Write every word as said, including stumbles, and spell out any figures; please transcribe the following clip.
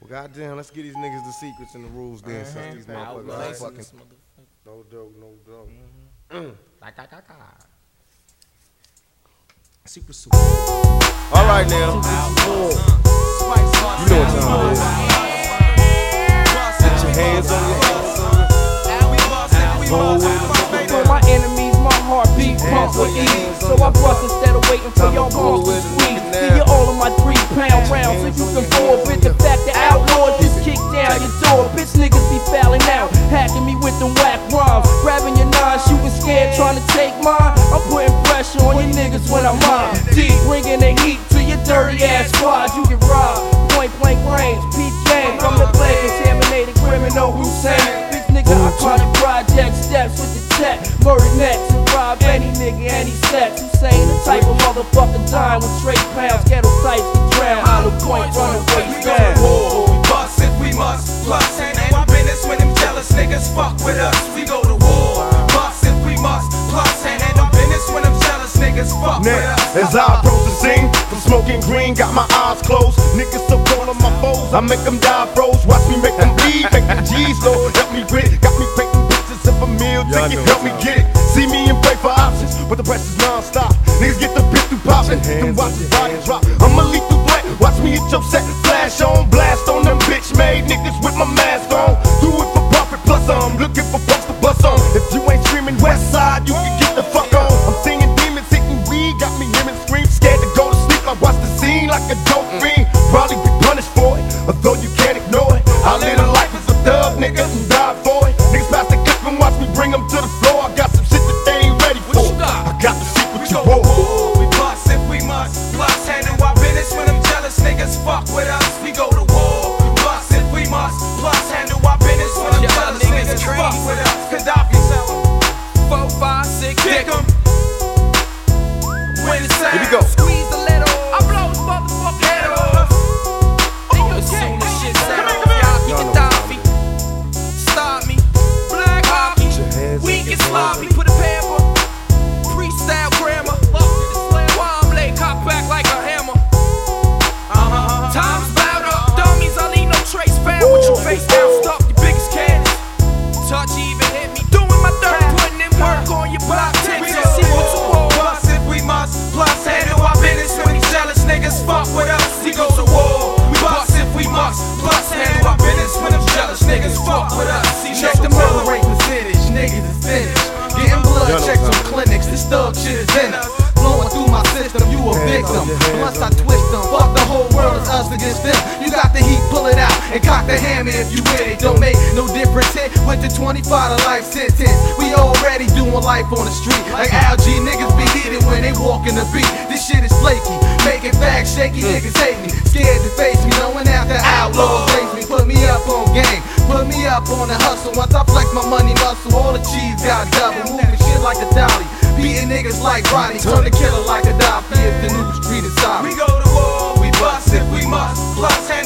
Well, goddamn, let's get these niggas the secrets and the rules then. Uh-huh. Since these motherfuckers are fucking. No dope, no dope. Mm-hmm. Super super. All right now. You know what time it is. Get your hands on your head, son. Roll with it. For my enemies, my heartbeat pumps with ease. So I bust instead of waiting for your bones to squeeze. Give you all of my three pound rounds so you can forward with the fact that outlaws just kick down your door. Bitch niggas be fouling out, hacking me with them whack rhymes. Grabbing your nine, shooting scared, trying to take mine. I'm putting pressure on you niggas when I'm mine. Deep, bringing the heat to your dirty ass squad. You get robbed, point blank range, peep game from the play. Contaminated criminal Hussein. Bitch nigga, I call it project steps with the tech. Murder nets and rob any nigga, any sex. Hussein, the type of motherfucker dying with straight pounds. Ghetto types to drown, hollow point, running ways down. We bust if we must, plus handle our business when them jealous niggas fuck with us. We go to war. Bust if we must, plus handle our business when them jealous niggas fuck with us. Now, as I approach the scene, from smoking green, got my eyes closed. Niggas so cold on my foes, I make them die froze. Watch me make them bleed, make them G's Lord. Help me with it, got me painting bitches if a meal ticket. Help me get it, see me and pray for options, but the pressure's non-stop. Niggas get the bitch through popping, then watch the body drop. I'm a lethal threat, watch me hit your set, flash on, blast on them bitch made niggas with my mask on. Do it for profit, plus I'm looking for folks to bust on. If you ain't screaming west side, you can get the fuck on. I'm seeing demons hitting weed, got me hearing screams, scared to go to sleep. I watch the scene like a dope fiend, probably be punished for it, although you can't ignore it. I live a life as a thug, nigga, and die for it. Niggas pass the clip and watch me bring them to the floor. I got some shit that they ain't ready for. I got the shit with you war. We bust if we must, plus handle our business when them jealous niggas fuck with us. We go to war. Bust if we must, plus handle our business when them jealous niggas fuck with us. Gaddafi sell four, five, six, dick 'em. When it's Here we go. squeeze the lid off. I blow his motherfucking head off. As soon as shit set off, y'all get Gaddafi. Stop me, black hockey. We get sloppy, put a pamper. Freestyle grammar. Why lay cock back like a hammer. Uh-huh. Time's bout up. Dummies, I leave no trace found with your face down. Stuff your biggest cannons. Touch even hit me. Doing my dirt, putting in work on your block. Tips and secrets of war. Bust if we must. Plus handle our business when these jealous niggas fuck with us. We go to war. We bust if we must. Plus handle our business when them jealous niggas fuck with us. Check the murder rate percentage. Niggas is finished. Getting blood checks from clinics. This thug shit is in us. Flowing through my system, you a victim. Once I twist them, fuck the whole world is us against them. You got the heat, pull it out, and cock the hammer if you with it. Don't make no difference hit with the twenty-five to life sentence. We already doing life on the street. Like algae, niggas be heated when they walk in the beat. This shit is flaky, making facts shaky, niggas hate me. Scared to face me, knowing after outlaws race me. Put me up on game, put me up on the hustle. Once I flex my money muscle, all the cheese got double. Moving shit like a dolly, beating niggas like Roddy. Turn the killer like a Gaddafi if the new street is solid. We go to war, we bust if we must. Plus